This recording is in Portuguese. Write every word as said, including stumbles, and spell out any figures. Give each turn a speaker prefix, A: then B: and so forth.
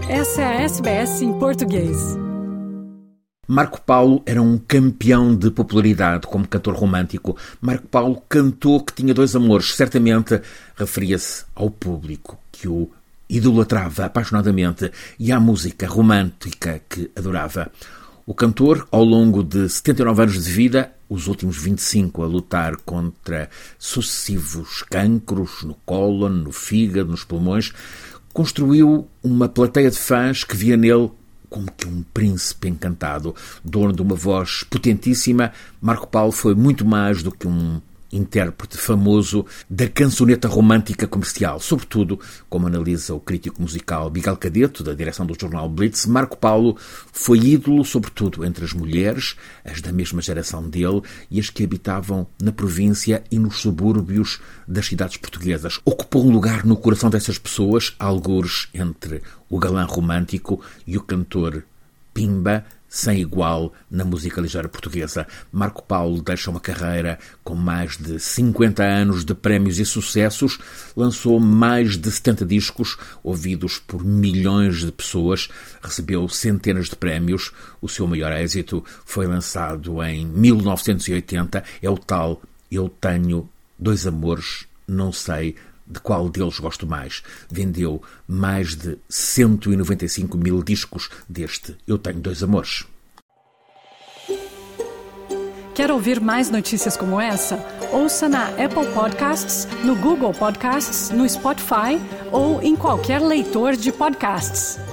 A: Essa é a S B S em português.
B: Marco Paulo era um campeão de popularidade como cantor romântico. Marco Paulo cantou que tinha dois amores. Certamente referia-se ao público que o idolatrava apaixonadamente e à música romântica que adorava. O cantor, ao longo de setenta e nove anos de vida, os últimos vinte e cinco a lutar contra sucessivos cancros no cólon, no fígado, nos pulmões, construiu uma plateia de fãs que via nele como que um príncipe encantado. Dono de uma voz potentíssima, Marco Paulo foi muito mais do que um intérprete famoso da cançoneta romântica comercial. Sobretudo, como analisa o crítico musical Miguel Cadeto, da direção do jornal Blitz, Marco Paulo foi ídolo, sobretudo, entre as mulheres, as da mesma geração dele e as que habitavam na província e nos subúrbios das cidades portuguesas. Ocupou um lugar no coração dessas pessoas, algures entre o galã romântico e o cantor pimba, sem igual na música ligeira portuguesa. Marco Paulo deixa uma carreira com mais de cinquenta anos de prémios e sucessos, lançou mais de setenta discos, ouvidos por milhões de pessoas, recebeu centenas de prémios. O seu maior êxito foi lançado em mil novecentos e oitenta, é o tal Eu Tenho Dois Amores, Não Sei de qual deles gosto mais. Vendeu mais de cento e noventa e cinco mil discos deste Eu Tenho Dois Amores.
A: Quer ouvir mais notícias como essa? Ouça na Apple Podcasts, no Google Podcasts, no Spotify ou em qualquer leitor de podcasts.